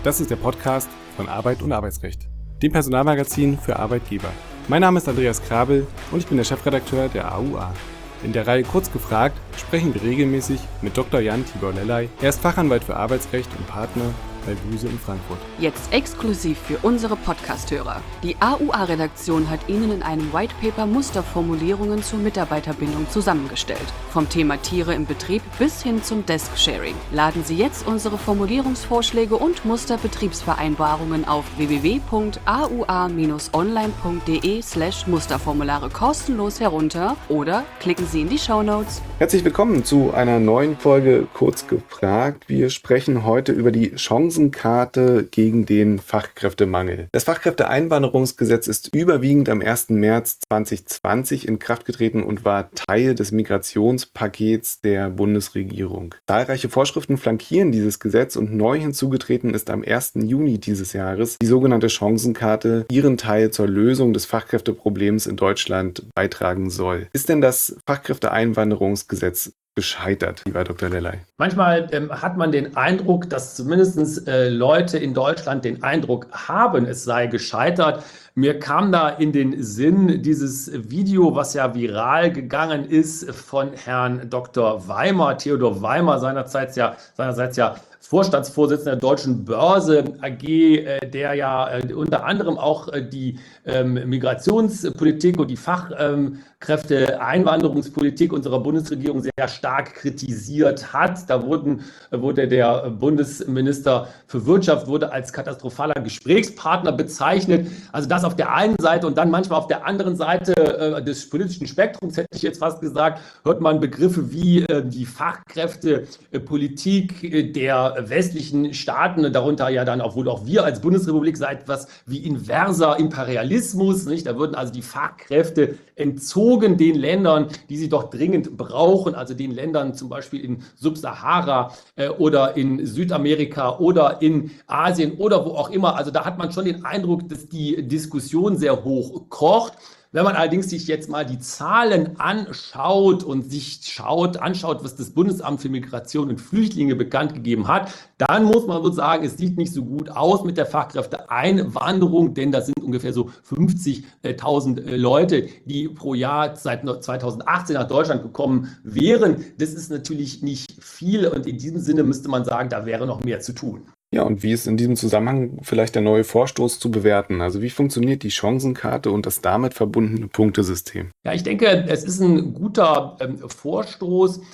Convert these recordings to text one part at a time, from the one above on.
Das ist der Podcast von Arbeit und Arbeitsrecht, dem Personalmagazin für Arbeitgeber. Mein Name ist Andreas Krabel und ich bin der Chefredakteur der AUA. In der Reihe Kurz gefragt sprechen wir regelmäßig mit Dr. Jan Tibor Lellay. Er ist Fachanwalt für Arbeitsrecht und Partner bei Buse in Frankfurt. Jetzt exklusiv für unsere Podcast-Hörer. Die AUA-Redaktion hat Ihnen in einem Whitepaper Musterformulierungen zur Mitarbeiterbindung zusammengestellt. Vom Thema Tiere im Betrieb bis hin zum Desk-Sharing. Laden Sie jetzt unsere Formulierungsvorschläge und Musterbetriebsvereinbarungen auf www.aua-online.de/Musterformulare kostenlos herunter oder klicken Sie in die Shownotes. Herzlich willkommen zu einer neuen Folge Kurz gefragt. Wir sprechen heute über die Chancenkarte gegen den Fachkräftemangel. Das Fachkräfteeinwanderungsgesetz ist überwiegend am 1. März 2020 in Kraft getreten und war Teil des Migrationspakets der Bundesregierung. Zahlreiche Vorschriften flankieren dieses Gesetz und neu hinzugetreten ist am 1. Juni dieses Jahres die sogenannte Chancenkarte, die ihren Teil zur Lösung des Fachkräfteproblems in Deutschland beitragen soll. Ist denn das Fachkräfteeinwanderungsgesetz gescheitert, lieber Dr. Lellay? Manchmal hat man den Eindruck, dass zumindest Leute in Deutschland den Eindruck haben, es sei gescheitert. Mir kam da in den Sinn dieses Video, was ja viral gegangen ist, von Herrn Dr. Weimer, Theodor Weimer, seinerseits ja Vorstandsvorsitzender der Deutschen Börse AG, der ja unter anderem auch die Migrationspolitik und die Fachkräfteeinwanderungspolitik unserer Bundesregierung sehr stark kritisiert hat. Da wurde der Bundesminister für Wirtschaft als katastrophaler Gesprächspartner bezeichnet. Also das auf der einen Seite und dann manchmal auf der anderen Seite des politischen Spektrums, hätte ich jetzt fast gesagt, hört man Begriffe wie die Fachkräftepolitik der westlichen Staaten, darunter ja dann auch wohl auch wir als Bundesrepublik, so etwas wie inverser Imperialismus, nicht? Da würden also die Fachkräfte entzogen den Ländern, die sie doch dringend brauchen, also den Ländern zum Beispiel in Subsahara oder in Südamerika oder in Asien oder wo auch immer. Also da hat man schon den Eindruck, dass die Diskussion sehr hoch kocht. Wenn man allerdings sich jetzt mal die Zahlen anschaut und anschaut, was das Bundesamt für Migration und Flüchtlinge bekannt gegeben hat, dann muss man wohl sagen, es sieht nicht so gut aus mit der Fachkräfteeinwanderung, denn das sind ungefähr so 50.000 Leute, die pro Jahr seit 2018 nach Deutschland gekommen wären. Das ist natürlich nicht viel und in diesem Sinne müsste man sagen, da wäre noch mehr zu tun. Ja, und wie ist in diesem Zusammenhang vielleicht der neue Vorstoß zu bewerten? Also wie funktioniert die Chancenkarte und das damit verbundene Punktesystem? Ja, ich denke, es ist ein guter Vorstoß.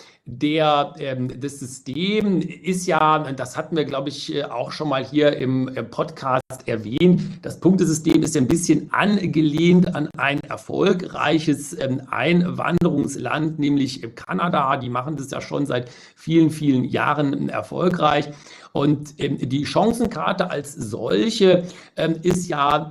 Das System ist ja, das hatten wir, glaube ich, auch schon mal hier im Podcast erwähnt. Das Punktesystem ist ja ein bisschen angelehnt an ein erfolgreiches Einwanderungsland, nämlich Kanada. Die machen das ja schon seit vielen, vielen Jahren erfolgreich. Und die Chancenkarte als solche ist ja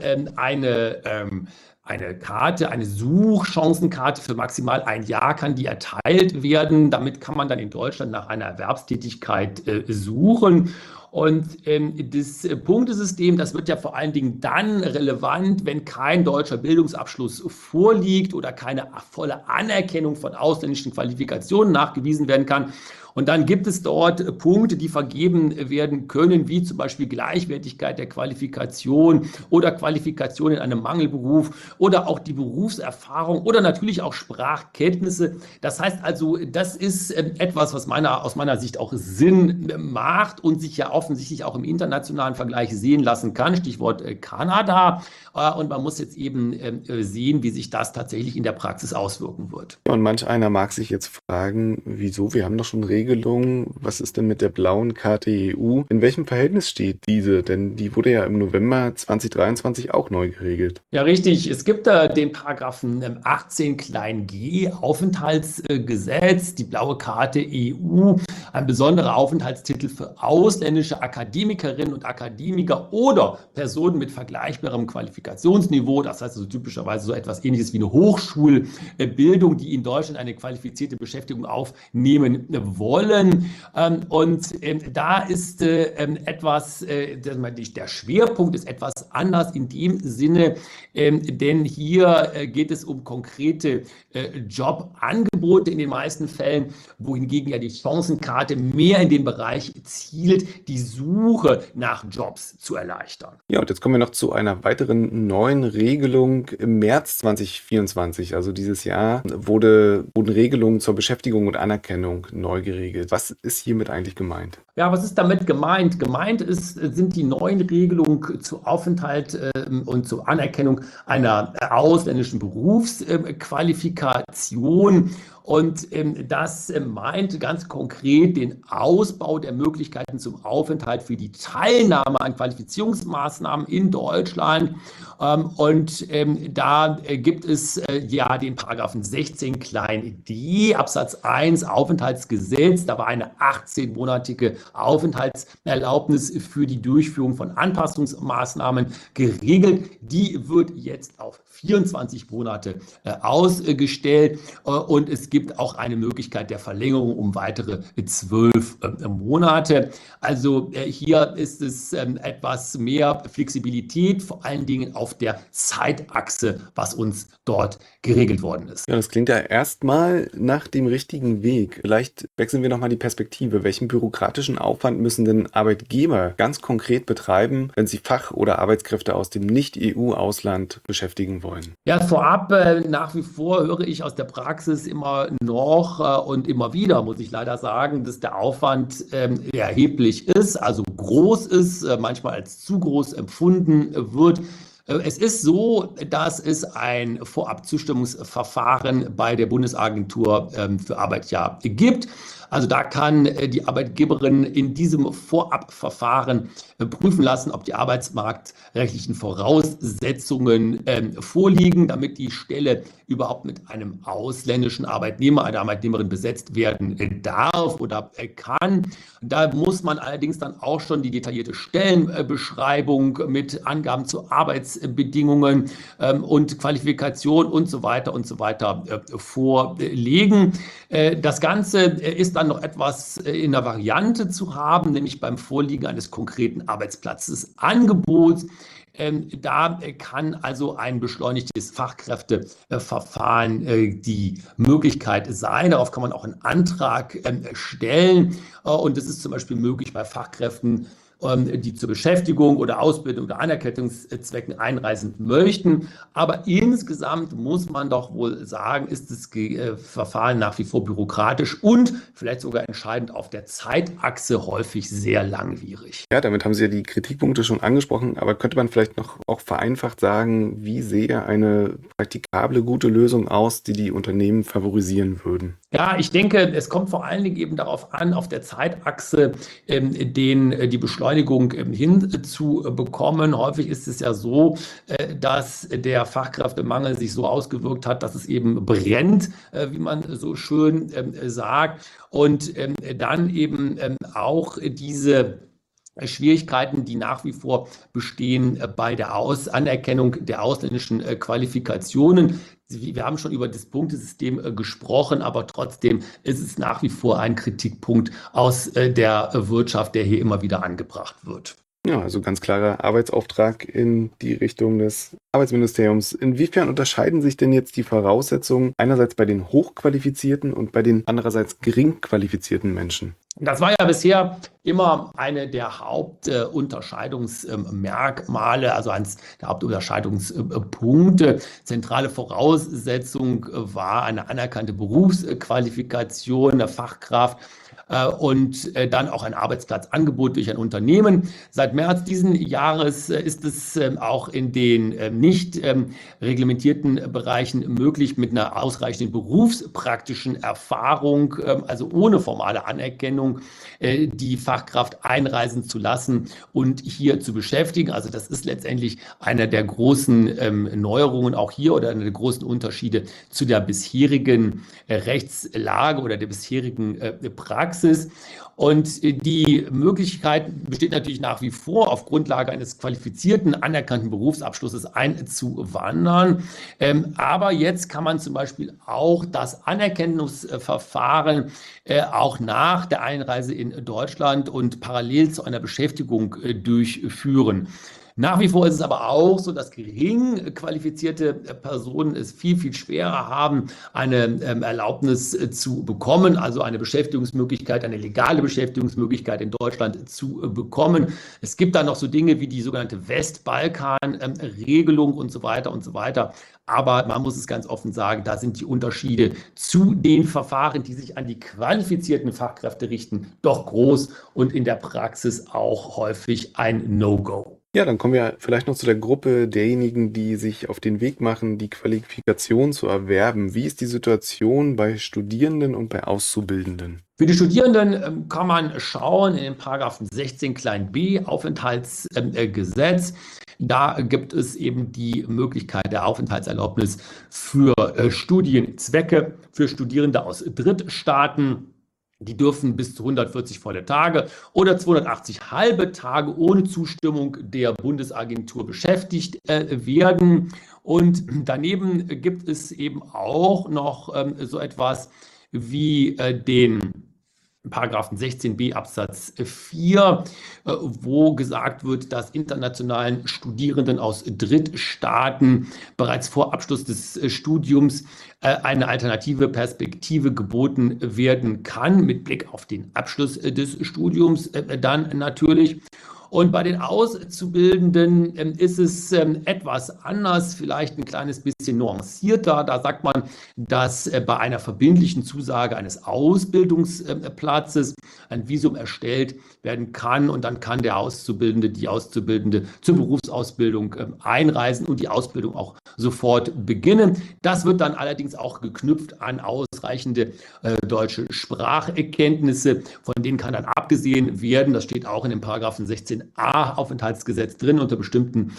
eine Karte, eine Suchchancenkarte für maximal ein Jahr kann die erteilt werden. Damit kann man dann in Deutschland nach einer Erwerbstätigkeit suchen. Und das Punktesystem, das wird ja vor allen Dingen dann relevant, wenn kein deutscher Bildungsabschluss vorliegt oder keine volle Anerkennung von ausländischen Qualifikationen nachgewiesen werden kann. Und dann gibt es dort Punkte, die vergeben werden können, wie zum Beispiel Gleichwertigkeit der Qualifikation oder Qualifikation in einem Mangelberuf oder auch die Berufserfahrung oder natürlich auch Sprachkenntnisse. Das heißt also, das ist etwas, was aus meiner Sicht auch Sinn macht und sich ja offensichtlich auch im internationalen Vergleich sehen lassen kann. Stichwort Kanada. Und man muss jetzt eben sehen, wie sich das tatsächlich in der Praxis auswirken wird. Ja, und manch einer mag sich jetzt fragen, wieso? Wir haben doch schon Regelungen. Was ist denn mit der blauen Karte EU? In welchem Verhältnis steht diese? Denn die wurde ja im November 2023 auch neu geregelt. Ja, richtig. Es gibt den Paragraphen 18 klein g Aufenthaltsgesetz, die blaue Karte EU, ein besonderer Aufenthaltstitel für ausländische Akademikerinnen und Akademiker oder Personen mit vergleichbarem Qualifikationsniveau. Das heißt also typischerweise so etwas Ähnliches wie eine Hochschulbildung, die in Deutschland eine qualifizierte Beschäftigung aufnehmen wollen. wollen. Da ist der Schwerpunkt ist etwas anders in dem Sinne, denn hier geht es um konkrete Jobangebote in den meisten Fällen, wohingegen ja die Chancenkarte mehr in den Bereich zielt, die Suche nach Jobs zu erleichtern. Ja, und jetzt kommen wir noch zu einer weiteren neuen Regelung. Im März 2024, also dieses Jahr, wurden Regelungen zur Beschäftigung und Anerkennung neu geregelt. Was ist hiermit eigentlich gemeint? Ja, was ist damit gemeint? Sind die neuen Regelungen zu Aufenthalt und zur Anerkennung einer ausländischen Berufsqualifikation. Und das meint ganz konkret den Ausbau der Möglichkeiten zum Aufenthalt für die Teilnahme an Qualifizierungsmaßnahmen in Deutschland. Da gibt es ja den Paragraphen 16 klein d Absatz 1 Aufenthaltsgesetz. Da war eine 18-monatige Aufenthaltserlaubnis für die Durchführung von Anpassungsmaßnahmen geregelt. Die wird jetzt auf 24 Monate ausgestellt und es gibt auch eine Möglichkeit der Verlängerung um weitere 12 Monate. Also hier ist es etwas mehr Flexibilität, vor allen Dingen auf der Zeitachse, was uns dort geregelt worden ist. Ja, das klingt ja erstmal nach dem richtigen Weg. Vielleicht wechseln wir nochmal die Perspektive. Welchen bürokratischen Aufwand müssen denn Arbeitgeber ganz konkret betreiben, wenn sie Fach- oder Arbeitskräfte aus dem Nicht-EU-Ausland beschäftigen wollen? Ja, vorab nach wie vor höre ich aus der Praxis immer noch und immer wieder, muss ich leider sagen, dass der Aufwand erheblich ist, also groß ist, manchmal als zu groß empfunden wird. Es ist so, dass es ein Vorabzustimmungsverfahren bei der Bundesagentur für Arbeit ja gibt. Also da kann die Arbeitgeberin in diesem Vorabverfahren prüfen lassen, ob die arbeitsmarktrechtlichen Voraussetzungen vorliegen, damit die Stelle überhaupt mit einem ausländischen Arbeitnehmer, einer Arbeitnehmerin besetzt werden darf oder kann. Da muss man allerdings dann auch schon die detaillierte Stellenbeschreibung mit Angaben zu Arbeitsbedingungen und Qualifikation und so weiter vorlegen. Das Ganze ist dann noch etwas in der Variante zu haben, nämlich beim Vorliegen eines konkreten Arbeitsplatzes Angebots. Da kann also ein beschleunigtes Fachkräfteverfahren die Möglichkeit sein. Darauf kann man auch einen Antrag stellen. Und es ist zum Beispiel möglich bei Fachkräften, die zur Beschäftigung oder Ausbildung oder Anerkennungszwecken einreisen möchten. Aber insgesamt muss man doch wohl sagen, ist das Verfahren nach wie vor bürokratisch und vielleicht sogar entscheidend auf der Zeitachse häufig sehr langwierig. Ja, damit haben Sie ja die Kritikpunkte schon angesprochen, aber könnte man vielleicht noch auch vereinfacht sagen, wie sähe eine praktikable, gute Lösung aus, die die Unternehmen favorisieren würden? Ja, ich denke, es kommt vor allen Dingen eben darauf an, auf der Zeitachse die Beschleunigung hinzubekommen. Häufig ist es ja so, dass der Fachkräftemangel sich so ausgewirkt hat, dass es eben brennt, wie man so schön sagt. Und dann eben auch diese Schwierigkeiten, die nach wie vor bestehen bei der Anerkennung der ausländischen Qualifikationen. Wir haben schon über das Punktesystem gesprochen, aber trotzdem ist es nach wie vor ein Kritikpunkt aus der Wirtschaft, der hier immer wieder angebracht wird. Ja, also ganz klarer Arbeitsauftrag in die Richtung des Arbeitsministeriums. Inwiefern unterscheiden sich denn jetzt die Voraussetzungen einerseits bei den hochqualifizierten und bei den andererseits gering qualifizierten Menschen? Das war ja bisher immer eine der Hauptunterscheidungsmerkmale, also eines der Hauptunterscheidungspunkte. Zentrale Voraussetzung war eine anerkannte Berufsqualifikation der Fachkraft und dann auch ein Arbeitsplatzangebot durch ein Unternehmen. Seit März diesen Jahres ist es auch in den nicht reglementierten Bereichen möglich, mit einer ausreichenden berufspraktischen Erfahrung, also ohne formale Anerkennung, die Fachkraft einreisen zu lassen und hier zu beschäftigen. Also das ist letztendlich einer der großen Neuerungen auch hier oder einer der großen Unterschiede zu der bisherigen Rechtslage oder der bisherigen Praxis. Praxis. Und die Möglichkeit besteht natürlich nach wie vor, auf Grundlage eines qualifizierten, anerkannten Berufsabschlusses einzuwandern. Aber jetzt kann man zum Beispiel auch das Anerkennungsverfahren auch nach der Einreise in Deutschland und parallel zu einer Beschäftigung durchführen. Nach wie vor ist es aber auch so, dass gering qualifizierte Personen es viel, viel schwerer haben, eine Erlaubnis zu bekommen, also eine Beschäftigungsmöglichkeit, eine legale Beschäftigungsmöglichkeit in Deutschland zu bekommen. Es gibt da noch so Dinge wie die sogenannte Westbalkan-Regelung und so weiter und so weiter. Aber man muss es ganz offen sagen, da sind die Unterschiede zu den Verfahren, die sich an die qualifizierten Fachkräfte richten, doch groß und in der Praxis auch häufig ein No-Go. Ja, dann kommen wir vielleicht noch zu der Gruppe derjenigen, die sich auf den Weg machen, die Qualifikation zu erwerben. Wie ist die Situation bei Studierenden und bei Auszubildenden? Für die Studierenden kann man schauen in den Paragraphen 16 klein b Aufenthaltsgesetz. Da gibt es eben die Möglichkeit der Aufenthaltserlaubnis für Studienzwecke, für Studierende aus Drittstaaten. Die dürfen bis zu 140 volle Tage oder 280 halbe Tage ohne Zustimmung der Bundesagentur beschäftigt werden. Und daneben gibt es eben auch noch so etwas wie den Paragraphen 16b Absatz 4, wo gesagt wird, dass internationalen Studierenden aus Drittstaaten bereits vor Abschluss des Studiums eine alternative Perspektive geboten werden kann, mit Blick auf den Abschluss des Studiums dann natürlich. Und bei den Auszubildenden ist es etwas anders, vielleicht ein kleines bisschen nuancierter. Da sagt man, dass bei einer verbindlichen Zusage eines Ausbildungsplatzes ein Visum erstellt werden kann und dann kann der Auszubildende, die Auszubildende zur Berufsausbildung einreisen und die Ausbildung auch sofort beginnen. Das wird dann allerdings auch geknüpft an ausreichende deutsche Spracherkenntnisse, von denen kann dann abgesehen werden. Das steht auch in dem Paragraphen 16a Aufenthaltsgesetz drin unter bestimmten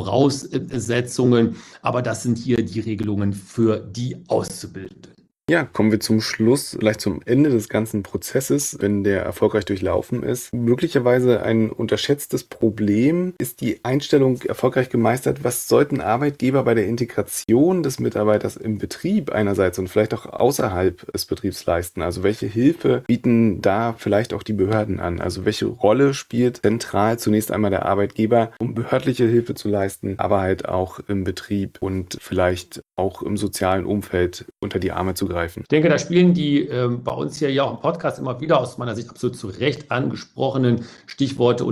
Voraussetzungen. Aber das sind hier die Regelungen für die Auszubildenden. Ja, kommen wir zum Schluss, vielleicht zum Ende des ganzen Prozesses, wenn der erfolgreich durchlaufen ist. Möglicherweise ein unterschätztes Problem. Ist die Einstellung erfolgreich gemeistert? Was sollten Arbeitgeber bei der Integration des Mitarbeiters im Betrieb einerseits und vielleicht auch außerhalb des Betriebs leisten? Also welche Hilfe bieten da vielleicht auch die Behörden an? Also welche Rolle spielt zentral zunächst einmal der Arbeitgeber, um behördliche Hilfe zu leisten, aber halt auch im Betrieb und vielleicht auch im sozialen Umfeld unter die Arme zu greifen? Ich denke, da spielen die bei uns hier ja auch im Podcast immer wieder aus meiner Sicht absolut zu Recht angesprochenen Stichworte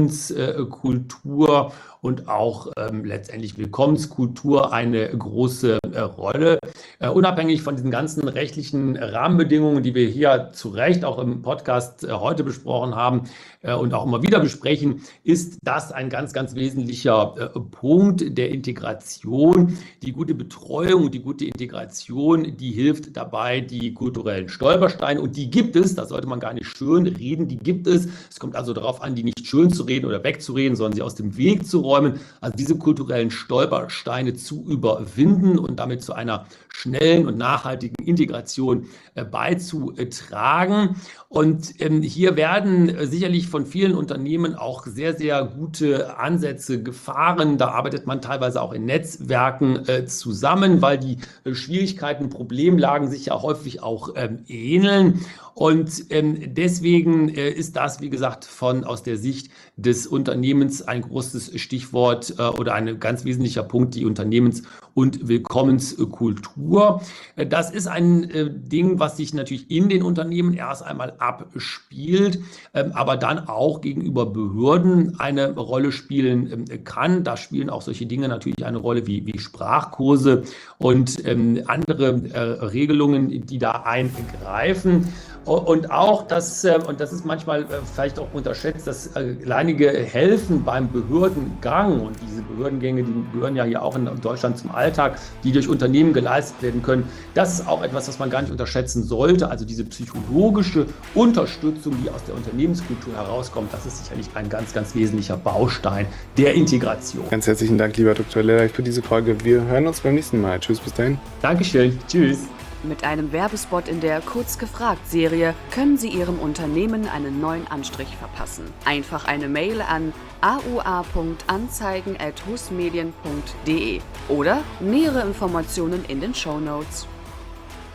Unternehmenskultur und auch letztendlich Willkommenskultur eine große Rolle. Unabhängig von diesen ganzen rechtlichen Rahmenbedingungen, die wir hier zu Recht auch im Podcast heute besprochen haben und auch immer wieder besprechen, ist das ein ganz, ganz wesentlicher Punkt der Integration. Die gute Betreuung und die gute Integration, die hilft dabei, die kulturellen Stolpersteine, und die gibt es, das sollte man gar nicht schön reden, die gibt es. Es kommt also darauf an, die nicht schön zu reden oder wegzureden, sondern sie aus dem Weg zu räumen, also diese kulturellen Stolpersteine zu überwinden und damit zu einer schnellen und nachhaltigen Integration beizutragen. Und hier werden sicherlich von vielen Unternehmen auch sehr, sehr gute Ansätze gefahren. Da arbeitet man teilweise auch in Netzwerken zusammen, weil die Schwierigkeiten, Problemlagen sich ja häufig auch ähneln. Und deswegen ist das, wie gesagt, aus der Sicht des Unternehmens ein großes Stichwort oder ein ganz wesentlicher Punkt, die Unternehmens- und Willkommenskultur. Das ist ein Ding, was sich natürlich in den Unternehmen erst einmal abspielt, aber dann auch gegenüber Behörden eine Rolle spielen kann. Da spielen auch solche Dinge natürlich eine Rolle wie Sprachkurse und andere Regelungen, die da eingreifen. Und auch das, und das ist manchmal vielleicht auch unterschätzt, das alleinige Helfen beim Behördengang, und diese Behördengänge, die gehören ja hier auch in Deutschland zum Alltag, die durch Unternehmen geleistet werden können, das ist auch etwas, was man gar nicht unterschätzen sollte. Also diese psychologische Unterstützung, die aus der Unternehmenskultur herauskommt, das ist sicherlich ein ganz, ganz wesentlicher Baustein der Integration. Ganz herzlichen Dank, lieber Dr. Lederich, für diese Folge. Wir hören uns beim nächsten Mal. Tschüss, bis dahin. Dankeschön. Tschüss. Mit einem Werbespot in der Kurz gefragt-Serie können Sie Ihrem Unternehmen einen neuen Anstrich verpassen. Einfach eine Mail an aua.anzeigen@husmedien.de oder nähere Informationen in den Shownotes.